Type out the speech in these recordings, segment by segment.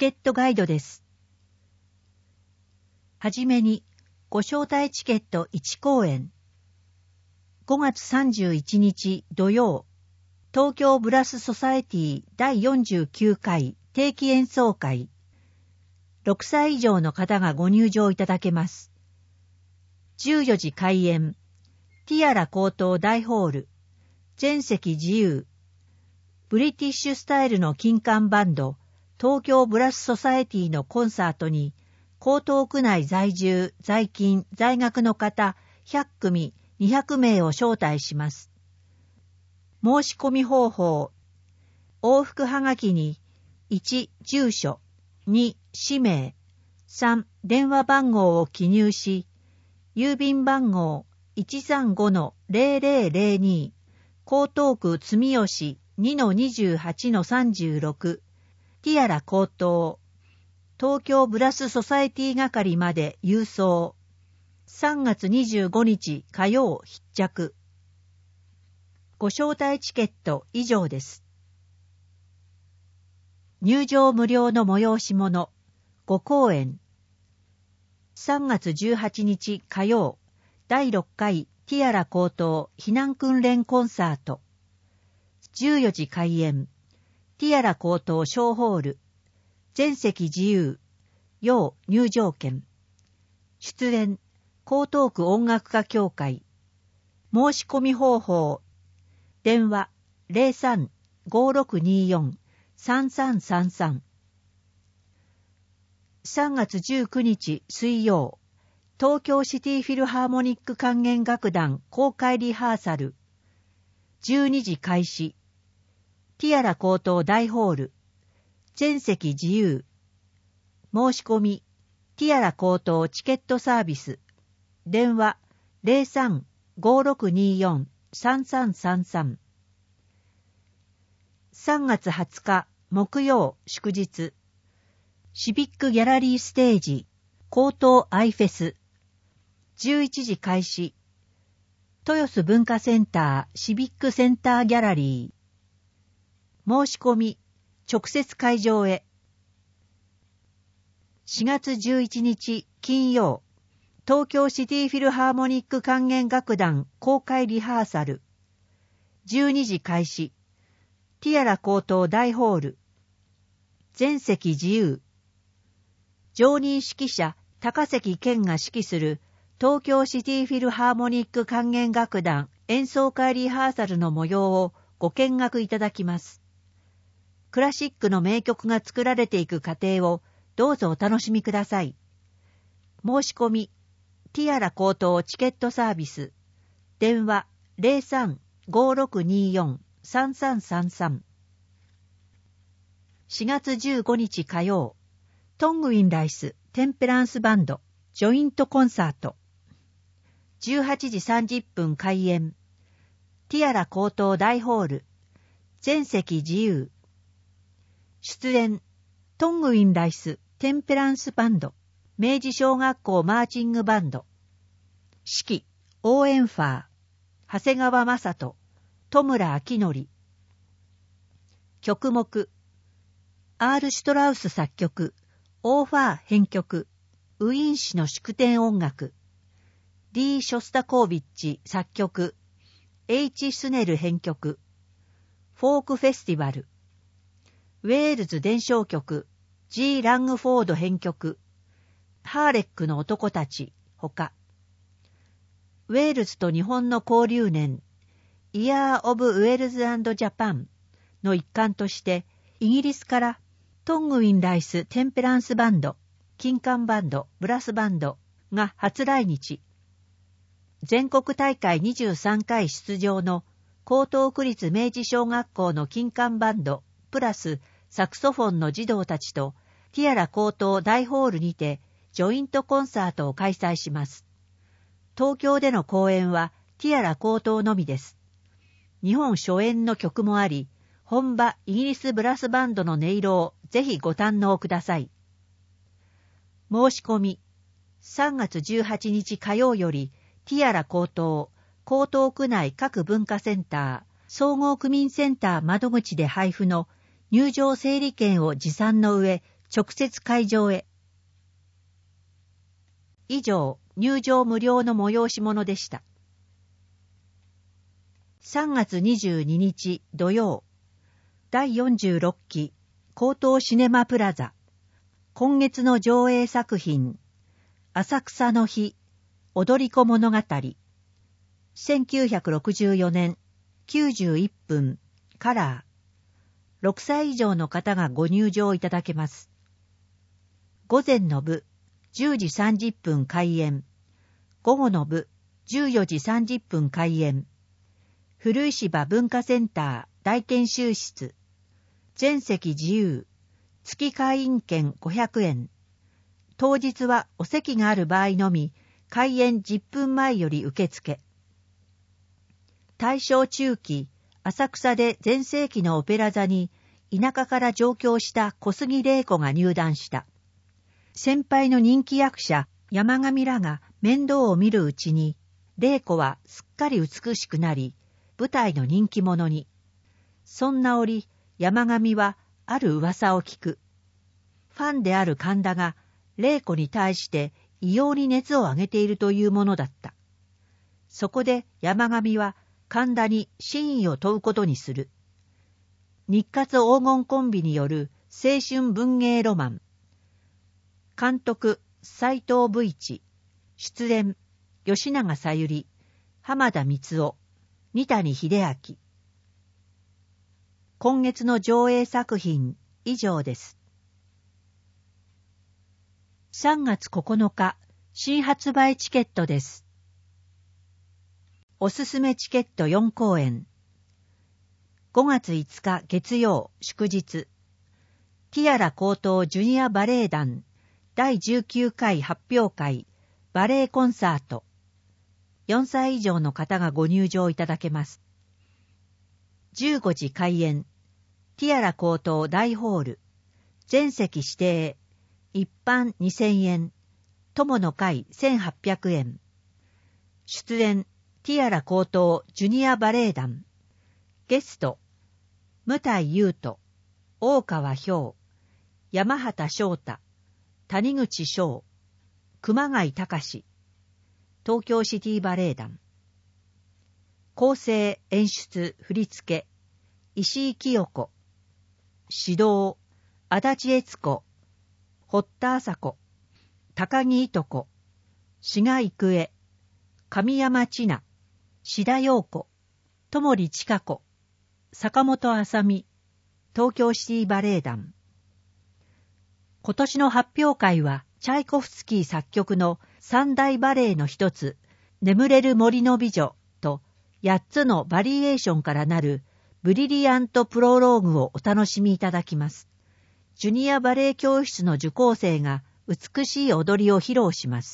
ケットガイドです。はじめに、ご招待チケット1公演。5月31日土曜、東京ブラスソサエティ第49回定期演奏会。6歳以上の方がご入場いただけます。14時開演。ティアラ高等大ホール。全席自由。ブリティッシュスタイルの金管バンド、東京ブラスソサエティのコンサートに、江東区内在住、在勤、在学の方100組200名を招待します。申し込み方法。往復はがきに、1、住所、2、氏名、3、電話番号を記入し、郵便番号 135-0002、江東区住吉 2-28-36、ティアラ高等、東京ブラスソサエティ係まで郵送。3月25日火曜必着。ご招待チケット以上です。入場無料の催し物5公演。3月18日火曜第6回ティアラ高等避難訓練コンサート。14時開演。ティアラ高等小ホール。全席自由。要入場券。出演江東区音楽家協会。申し込み方法。電話 03-5624-3333。3月19日水曜、東京シティフィルハーモニック管弦楽団公開リハーサル。12時開始。ティアラ高等大ホール。全席自由。申し込み、ティアラ高等チケットサービス。電話 03-5624-3333。3月20日木曜祝日。シビックギャラリーステージ、江東アイフェス。11時開始。豊洲文化センターシビックセンターギャラリー。申し込み、直接会場へ。4月11日金曜、東京シティフィルハーモニック管弦楽団公開リハーサル。12時開始。ティアラ高等大ホール。全席自由。常任指揮者高関健が指揮する東京シティフィルハーモニック管弦楽団演奏会リハーサルの模様をご見学いただきます。クラシックの名曲が作られていく過程をどうぞお楽しみください。申し込み、ティアラ高等チケットサービス。電話 03-5624-3333。4月15日火曜、トングウィンライステンペランスバンドジョイントコンサート。18時30分開演。ティアラ高等大ホール。全席自由。出演トングウィンライステンペランスバンド明治小学校マーチングバンド。指揮オーエンファー長谷川雅人、戸村明則。曲目 R シュトラウス作曲、オーファー編曲、ウィーン市の祝典音楽。D ショスタコービッチ作曲、H スネル編曲。フォークフェスティバル。ウェールズ伝承曲、G ラングフォード編曲。ハーレックの男たち、ほか。ウェールズと日本の交流年、イヤー・オブ・ウェールズ&ジャパンの一環として、イギリスからトングウィンライステンペランスバンド、金管バンド、ブラスバンドが初来日。全国大会23回出場の江東区立明治小学校の金管バンド、プラスサクソフォンの児童たちとティアラ高等大ホールにてジョイントコンサートを開催します。東京での公演はティアラ高等のみです。日本初演の曲もあり、本場イギリスブラスバンドの音色をぜひご堪能ください。申し込み、3月18日火曜よりティアラ高等、江東区内各文化センター、総合区民センター窓口で配布の入場整理券を持参の上、 直接会場へ。以上、入場無料の催し物でした。3月22日土曜、第46期高等シネマプラザ、今月の上映作品、浅草の日、踊り子物語、1964年91分カラー、6歳以上の方がご入場いただけます。午前の部、10時30分開演、午後の部、14時30分開演、古石場文化センター大研修室、全席自由、月会員券500円。当日はお席がある場合のみ、開演10分前より受付。大正中期、浅草で全盛期のオペラ座に、田舎から上京した小杉玲子が入団した。先輩の人気役者、山上らが面倒を見るうちに、玲子はすっかり美しくなり、舞台の人気者に。そんな折、山上はある噂を聞く。ファンである神田が玲子に対して異様に熱を上げているというものだった。そこで山上は神田に真意を問うことにする。日活黄金コンビによる青春文芸ロマン。監督斎藤武一、出演吉永小百合、浜田光夫、二谷秀明。今月の上映作品以上です。3月9日新発売チケットです。おすすめチケット4公演。5月5日月曜祝日、ティアラ高等ジュニアバレエ団第19回発表会バレエコンサート。4歳以上の方がご入場いただけます。15時開演、ティアラ高等大ホール、全席指定、一般2000円、友の会1800円。出演、ティアラ高等ジュニアバレエ団。ゲスト、向井優斗、大川氷、山畑翔太、谷口翔、熊谷隆、東京シティバレエ団。構成、演出、振付、石井清子。指導、足立悦子、堀田麻子、高木糸子、志賀郁恵、神山千奈、志田陽子、友利千佳子、坂本麻美、東京シティバレエ団。今年の発表会は、チャイコフスキー作曲の三大バレエの一つ、眠れる森の美女と8つのバリエーションからなるブリリアントプロローグをお楽しみいただきます。ジュニアバレエ教室の受講生が美しい踊りを披露します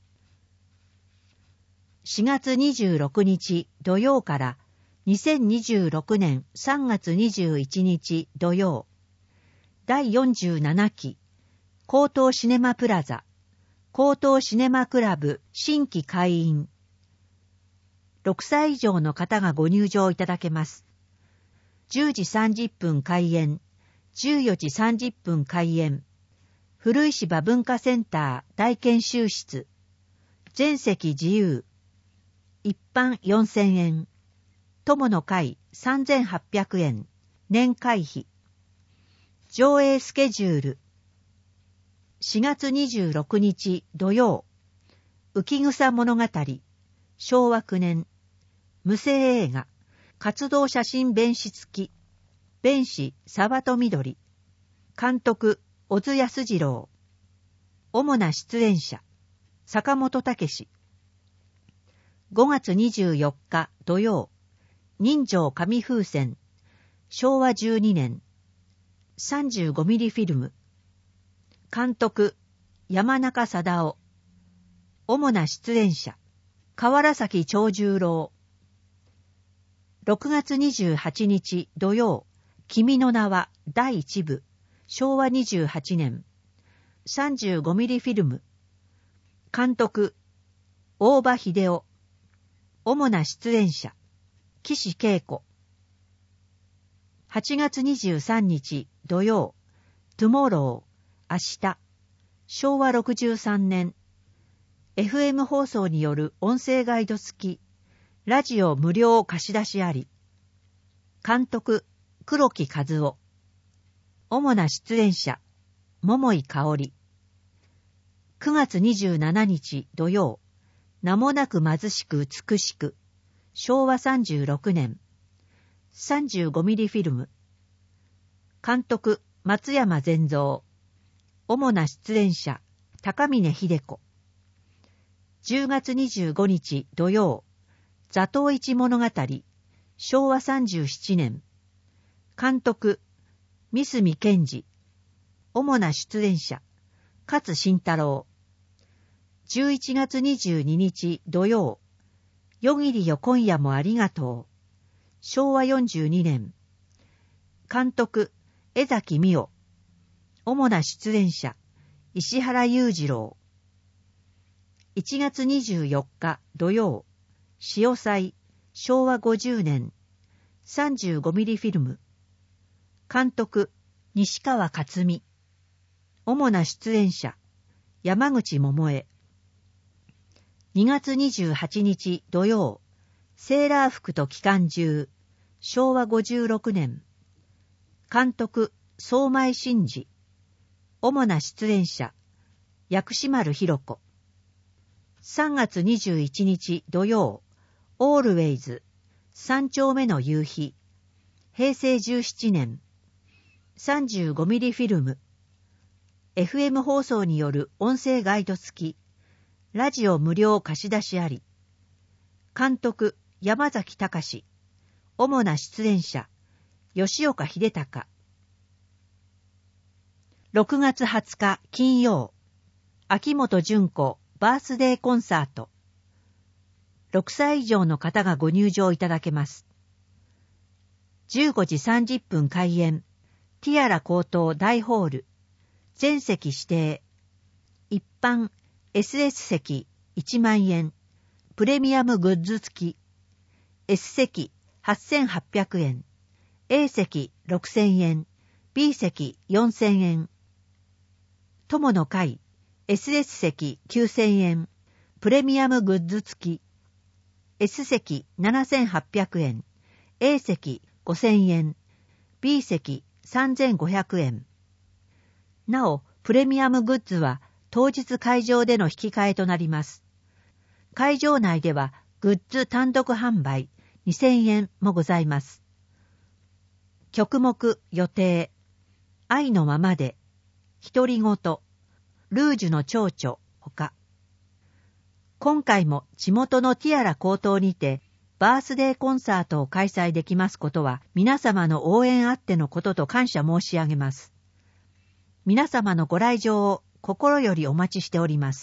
。4月26日土曜から2026年3月21日土曜、第47期高等シネマプラザ、高等シネマクラブ新規会員。6歳以上の方がご入場いただけます。10時30分開演、14時30分開演。古石場文化センター大研修室。全席自由。一般4000円。友の会3800円。年会費。上映スケジュール。4月26日土曜。浮草物語。昭和9年。無声映画。活動写真弁士付き。弁士沢戸みどり。監督小津安二郎。主な出演者坂本武。5月24日土曜。人情紙風船。昭和12年。35ミリフィルム。監督山中貞夫。主な出演者河原崎長十郎。6月28日土曜、君の名は第1部、昭和28年、35ミリフィルム。監督大場秀夫。主な出演者岸恵子。8月23日土曜、トゥモロー、 明日、昭和63年、FM 放送による音声ガイド付き、ラジオ無料貸し出しあり。監督、黒木和夫。主な出演者、桃井かおり。9月27日土曜、名もなく貧しく美しく、昭和36年、35ミリフィルム。監督、松山善三。主な出演者、高峰秀子。10月25日土曜、座頭市物語、昭和37年。監督、三角健二。主な出演者、勝慎太郎。11月22日土曜、夜霧よ今夜もありがとう。昭和42年。監督、江崎美代。主な出演者、石原裕次郎。1月24日土曜、潮祭、昭和50年、35ミリフィルム。監督、西川克美。主な出演者、山口百恵。2月28日土曜、セーラー服と機関銃、昭和56年。監督、相米真治。主な出演者、薬師丸ひろ子。3月21日土曜、オールウェイズ、3丁目の夕日、平成17年。35ミリフィルム。FM 放送による音声ガイド付き、ラジオ無料貸し出しあり。監督、山崎隆。主な出演者、吉岡秀隆。6月20日金曜、秋元純子バースデーコンサート。6歳以上の方がご入場いただけます。15時30分開演、ティアラ高等大ホール。全席指定。一般 SS 席1万円。プレミアムグッズ付き。S 席8800円。A 席6000円。B 席4000円。友の会 SS 席9000円。プレミアムグッズ付き。S 席7800円。A 席5000円。B 席3500円。なお、プレミアムグッズは当日会場での引き換えとなります。会場内ではグッズ単独販売2000円もございます。曲目予定。愛のままで、独り言、ルージュの蝶々ほか。今回も地元のティアラ高等にてバースデーコンサートを開催できますことは皆様の応援あってのことと感謝申し上げます。皆様のご来場を心よりお待ちしております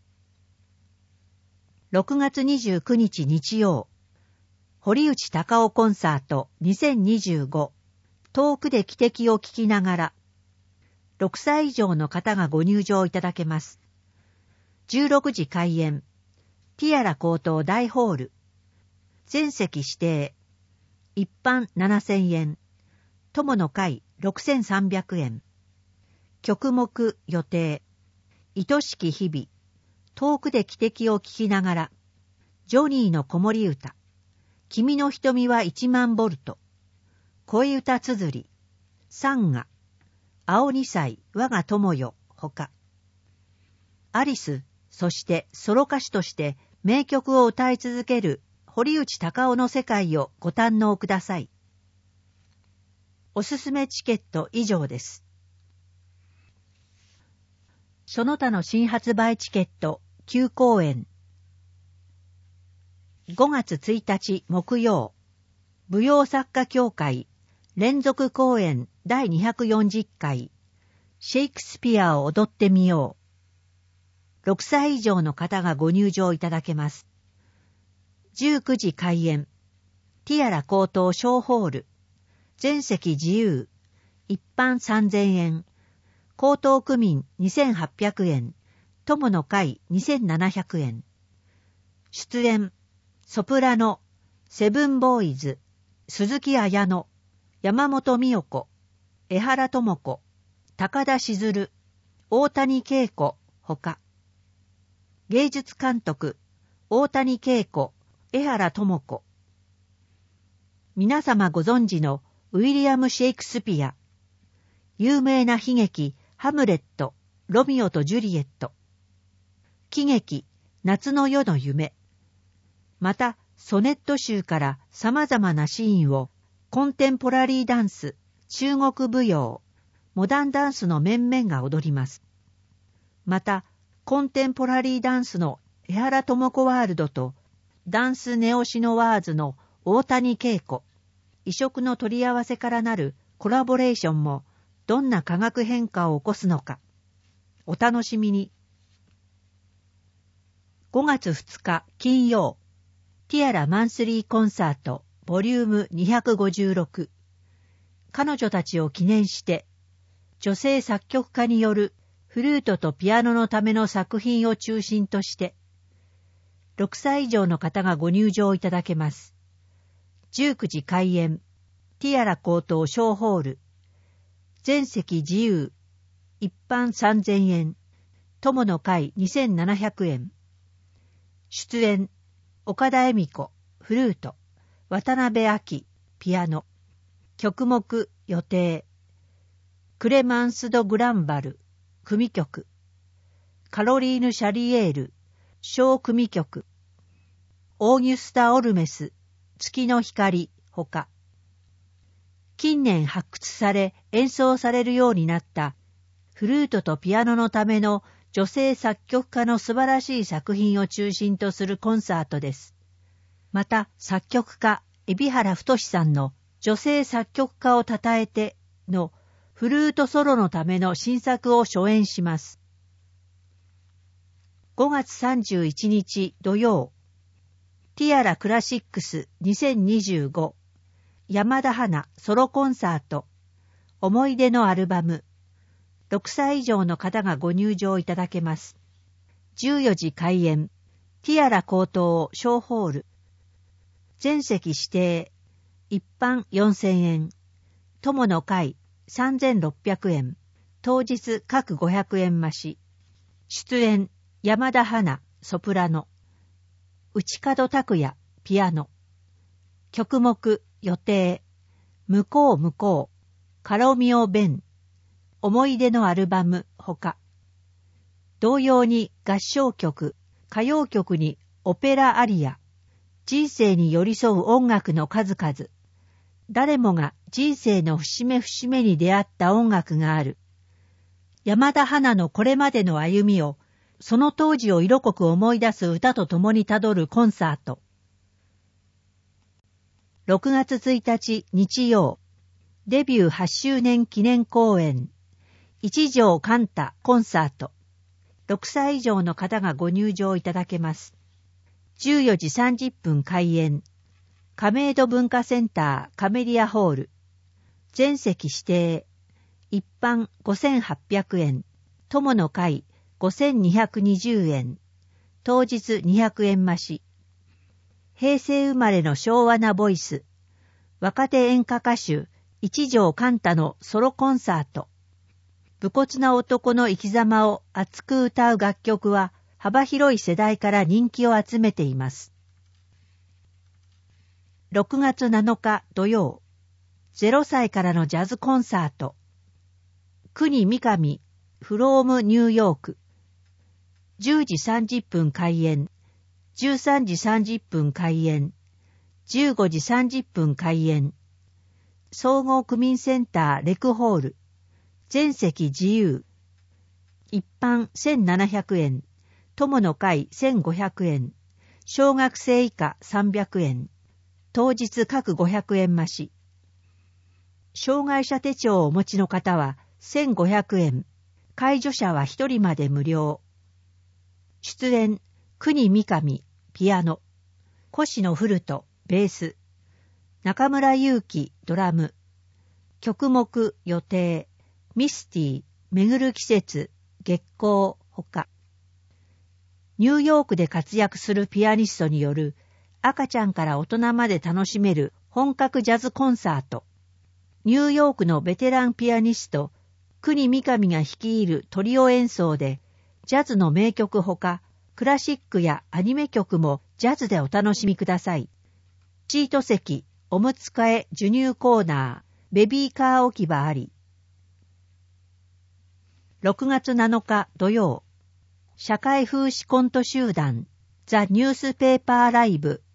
。6月29日日曜、堀内孝雄コンサート2025、遠くで汽笛を聞きながら、6歳以上の方がご入場いただけます。16時開演、ティアラ高等大ホール。全席指定。一般7000円。友の会6300円。曲目予定。愛しき日々。遠くで汽笛を聞きながら。ジョニーの子守歌。君の瞳は1万ボルト。恋歌綴り。サンガ。青二歳我が友よほか。アリス、そしてソロ歌手として名曲を歌い続ける堀内孝雄の世界をご堪能ください。おすすめチケット以上です。その他の新発売チケット9公演。5月1日木曜、舞踊作家協会連続公演第240回シェイクスピアを踊ってみよう。6歳以上の方がご入場いただけます。19時開演。ティアラ高等小ホール。全席自由。一般3000円。高等区民2800円。友の会2700円。出演。ソプラノ、セブンボーイズ、鈴木彩乃、山本美代子、江原智子、高田しずる、 大谷恵子ほか。芸術監督、大谷恵子、江原智子。皆様ご存知のウィリアム・シェイクスピア。有名な悲劇、ハムレット、ロミオとジュリエット。喜劇、夏の夜の夢。また、ソネット集から様々なシーンを、コンテンポラリーダンス、中国舞踊、モダンダンスの面々が踊ります。また、コンテンポラリーダンスの江原智子ワールドと、ダンスネオシノワーズの大谷恵子、異色の取り合わせからなるコラボレーションも、どんな化学変化を起こすのか。お楽しみに。5月2日金曜、ティアラマンスリーコンサートボリューム256。彼女たちを記念して、女性作曲家によるフルートとピアノのための作品を中心として、6歳以上の方がご入場いただけます。19時開演、ティアラ高等小ホール。全席自由、一般3000円、友の会2700円。出演、岡田恵美子、フルート、渡辺亜希、ピアノ。曲目、予定。クレマンス・ド・グランバル、組曲。カロリーヌ・シャリエール、小組曲。オーギュスタ・オルメス、月の光、ほか。近年発掘され演奏されるようになったフルートとピアノのための女性作曲家の素晴らしい作品を中心とするコンサートです。また作曲家海老原太さんの女性作曲家を称えてのフルートソロのための新作を初演します。5月31日土曜、ティアラクラシックス2025山田花ソロコンサート思い出のアルバム。6歳以上の方がご入場いただけます。14時開演、ティアラ高等小ホール。全席指定、一般4000円、友の会3600円、当日各500円増し。出演、山田花ソプラノ、内門拓也ピアノ。曲目、予定、向こう向こう、カロミオ・ベン、思い出のアルバムほか。同様に合唱曲、歌謡曲にオペラアリア、人生に寄り添う音楽の数々。誰もが人生の節目節目に出会った音楽がある。山田花のこれまでの歩みを、その当時を色濃く思い出す歌とともにたどるコンサート。6月1日日曜、デビュー8周年記念公演、一条カンタコンサート。6歳以上の方がご入場いただけます。14時30分開演、亀戸文化センターカメリアホール。全席指定、一般5800円、友の会5220円、当日200円増し。平成生まれの昭和なボイス、若手演歌歌手、一条カンタのソロコンサート。武骨な男の生き様を熱く歌う楽曲は幅広い世代から人気を集めています。6月7日土曜、0歳からのジャズコンサート。国三上、フロームニューヨーク。10時30分開演。13時30分開演、15時30分開演。総合区民センターレクホール。全席自由。一般1700円、友の会1500円、小学生以下300円、当日各500円増し。障害者手帳をお持ちの方は1500円、介助者は1人まで無料。出演、国三上、ピアノ、越野フルト、ベース、中村祐樹、ドラム。曲目、予定、ミスティ、巡る季節、月光、ほか。ニューヨークで活躍するピアニストによる赤ちゃんから大人まで楽しめる本格ジャズコンサート。ニューヨークのベテランピアニスト、 国三上が率いるトリオ演奏で、ジャズの名曲ほか、クラシックやアニメ曲もジャズでお楽しみください。シート席、おむつ替え授乳コーナー、ベビーカー置き場あり。6月7日土曜、社会風刺コント集団ザ・ニュースペーパーライブ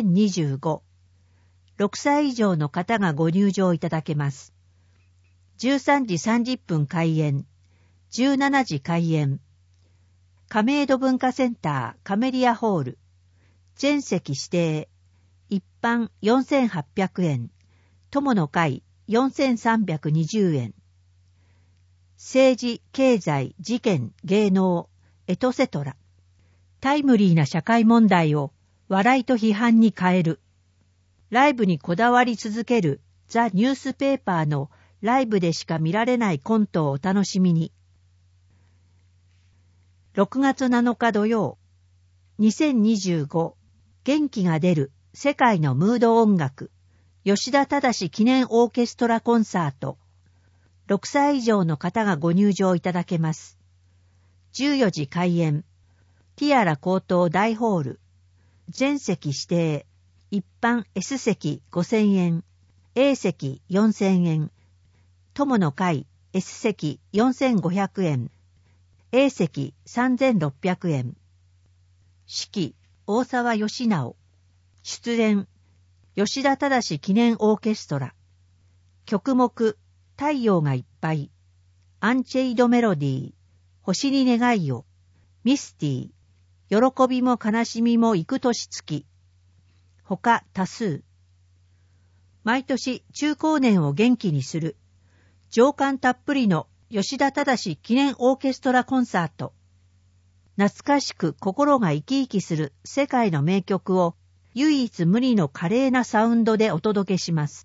2025。6歳以上の方がご入場いただけます。13時30分開演、17時開演。亀戸文化センターカメリアホール。全席指定。一般4800円。友の会4320円。政治、経済、事件、芸能、エトセトラ。タイムリーな社会問題を笑いと批判に変える。ライブにこだわり続けるザ・ニュースペーパーのライブでしか見られないコントをお楽しみに。6月7日土曜、2025元気が出る世界のムード音楽吉田忠記念オーケストラコンサート。6歳以上の方がご入場いただけます。14時開演。ティアラ高等大ホール。全席指定。一般 S 席5000円。A 席4000円。友の会 S 席4500円。A 席3600円。指揮、大沢義直。出演、吉田忠記念オーケストラ。曲目、太陽がいっぱい。アンチェイドメロディー。星に願いを。ミスティー。喜びも悲しみも幾年月。他多数。毎年中高年を元気にする。情感たっぷりの吉田忠記念オーケストラコンサート。懐かしく心が生き生きする世界の名曲を唯一無二の華麗なサウンドでお届けします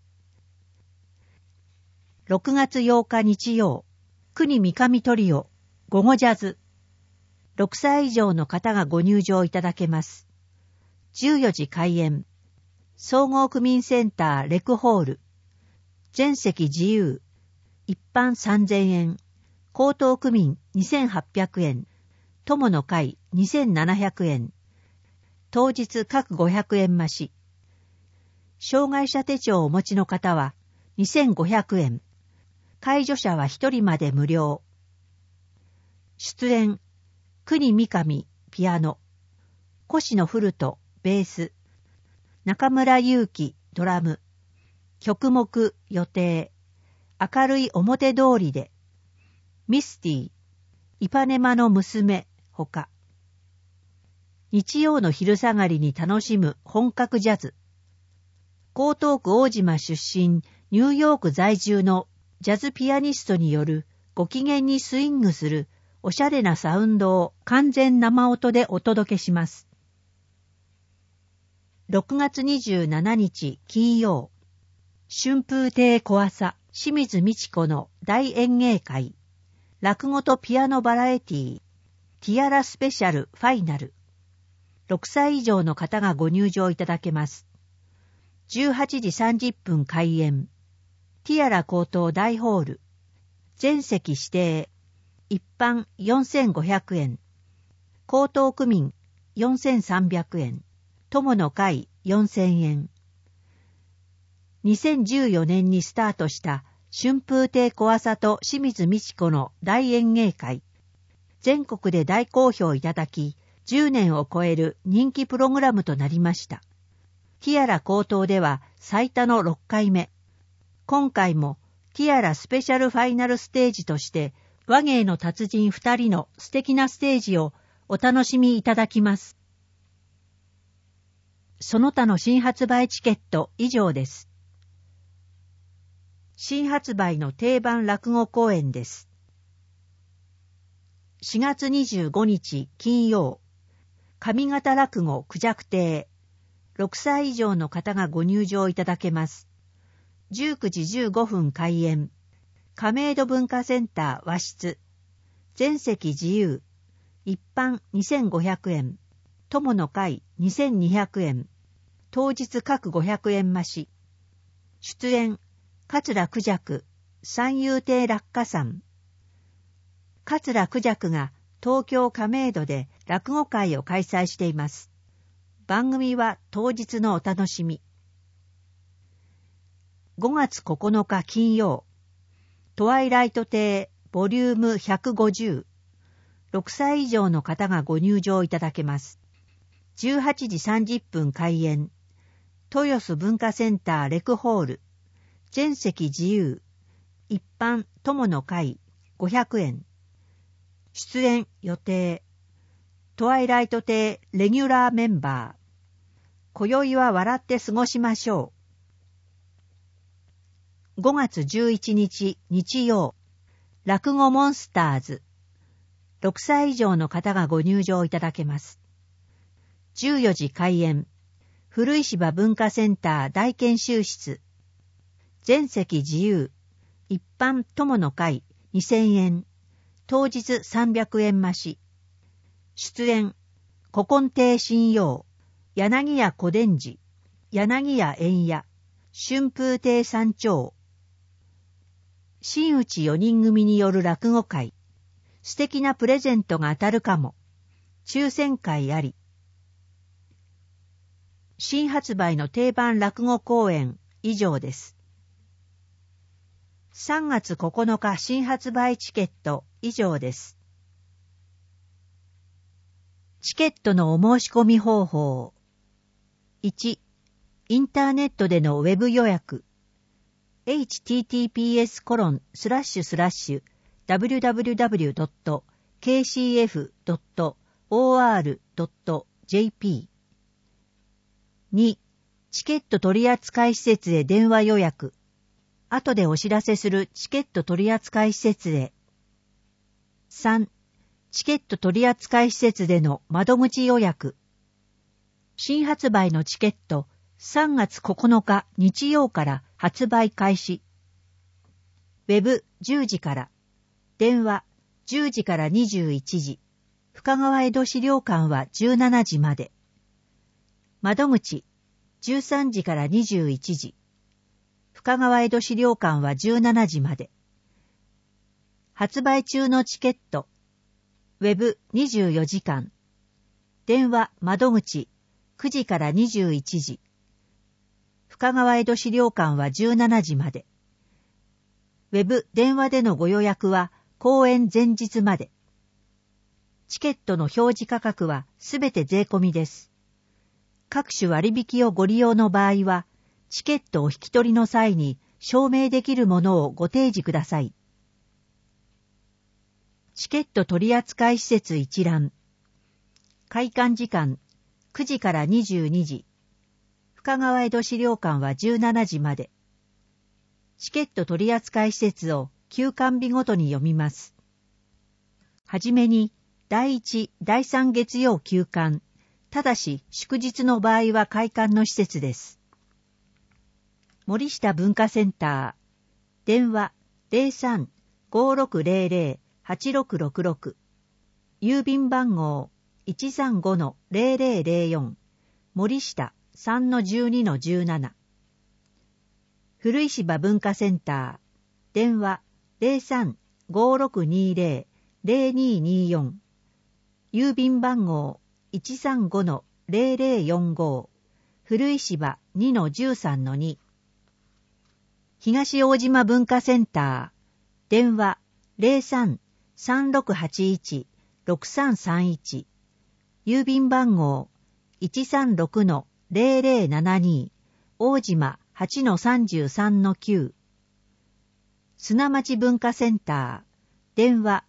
。6月8日日曜、国三上トリオ、午後ジャズ。6歳以上の方がご入場いただけます。14時開演。総合区民センターレクホール。全席自由。一般3000円。高等区民2800円。友の会2700円。当日各500円増し。障害者手帳をお持ちの方は2500円。介助者は1人まで無料。出演、国三上、ピアノ。越野フルト、ベース。中村祐樹、ドラム。曲目、予定。明るい表通りで。ミスティー。イパネマの娘、ほか。日曜の昼下がりに楽しむ本格ジャズ。江東区大島出身、ニューヨーク在住のジャズピアニストによるご機嫌にスイングするおしゃれなサウンドを完全生音でお届けします。6月27日金曜、春風亭小朝清水美智子の大演芸会、落語とピアノバラエティ、ティアラスペシャルファイナル。6歳以上の方がご入場いただけます。18時30分開演。ティアラ高等大ホール。全席指定。一般4500円。高等区民4300円。友の会4000円。2014年にスタートした春風亭小朝と清水美智子の大演芸会。全国で大好評いただき、10年を超える人気プログラムとなりました。ティアラ高等では最多の6回目。今回もティアラスペシャルファイナルステージとして話芸の達人2人の素敵なステージをお楽しみいただきます。その他の新発売チケット以上です。新発売の定番落語公演です。4月25日金曜、上方落語孔雀亭。6歳以上の方がご入場いただけます。19時15分開演。亀戸文化センター和室。全席自由。一般2500円。友の会2200円。当日各500円増し。出演、桂孔雀、三遊亭落下さん。 桂孔雀が東京亀戸で落語会を開催しています。番組は当日のお楽しみ。5月9日金曜、トワイライト亭ボリューム150、6歳以上の方がご入場いただけます。18時30分開演。豊洲文化センターレクホール。全席自由。一般友の会500円。出演予定。トワイライト亭レギュラーメンバー。今宵は笑って過ごしましょう。5月11日日曜。落語モンスターズ。6歳以上の方がご入場いただけます。14時開演。古石場文化センター大研修室。全席自由。一般友の会2000円。当日300円増し。出演。古今亭信用。柳家小伝寺。柳家円屋。春風亭三長。真打ち4人組による落語会。素敵なプレゼントが当たるかも。抽選会あり。新発売の定番落語公演以上です。3月9日新発売チケット以上です。チケットのお申し込み方法。1、インターネットでのウェブ予約。https://www.kcf.or.jp 2. チケット取扱施設へ電話予約。後でお知らせするチケット取扱施設へ。3. チケット取扱施設での窓口予約。新発売のチケット3月9日日曜から発売開始。ウェブ10時から。電話10時から21時。深川江戸資料館は17時まで。窓口13時から21時。深川江戸資料館は17時まで。発売中のチケット。ウェブ24時間。電話窓口9時から21時。深川江戸資料館は17時まで。ウェブ電話でのご予約は公演前日まで。チケットの表示価格はすべて税込みです。各種割引をご利用の場合は、チケットを引き取りの際に証明できるものをご提示ください。チケット取扱施設一覧。開館時間9時から22時。深川江戸資料館は17時まで。チケット取扱施設を休館日ごとに読みます。はじめに、第1、第3月曜休館。ただし、祝日の場合は開館の施設です。森下文化センター。電話 03-5600-8666。郵便番号 135-0004。森下 3-12-17。古石場文化センター。電話 03-5620-0224。郵便番号 135-0045。古石場 2-13-2。東大島文化センター。電話 03-3681-6331。郵便番号 136-0072。大島 8-33-9。砂町文化センター。電話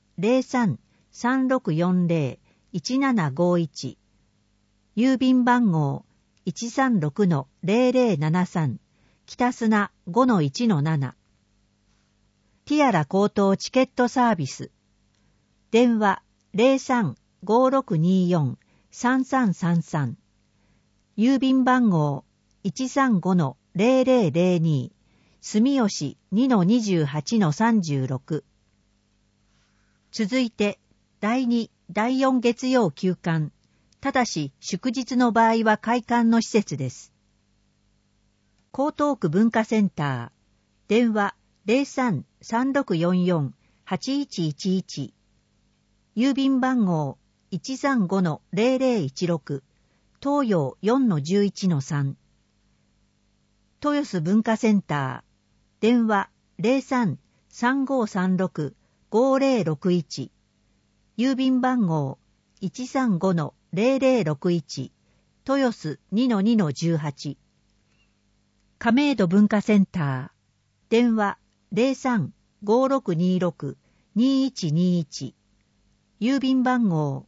03-3640-1751。郵便番号 136-0073。北砂 5-1-7。ティアラ高等チケットサービス。電話 03-5624-3333。郵便番号 135-0002。住吉 2-28-36。続いて、第2、第4月曜休館。ただし、祝日の場合は開館の施設です。江東区文化センター。電話 03-3644-8111。 郵便番号 135-0016、東洋 4-11-3。豊洲文化センター、電話 03-3536-5061、郵便番号 135-0061、豊洲 2-2-18。亀戸文化センター、電話 03-5626-2121、郵便番号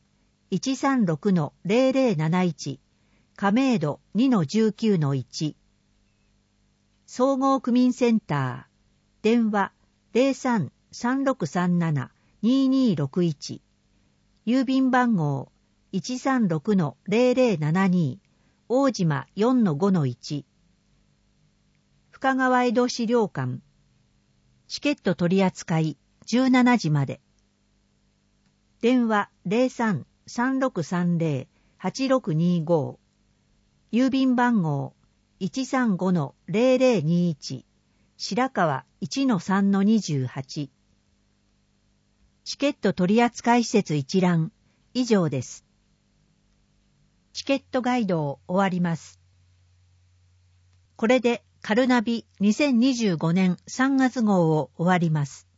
136-0071、亀戸 2-19-1。総合区民センター、電話 03-3637-2261、郵便番号 136-0072、大島 4-5-1。深川江戸資料館、チケット取り扱い17時まで。電話 03-3630-8625、郵便番号 135-0021、白川 1-3-28。チケット取扱施設一覧、以上です。チケットガイドを終わります。これでカルナビ2025年3月号を終わります。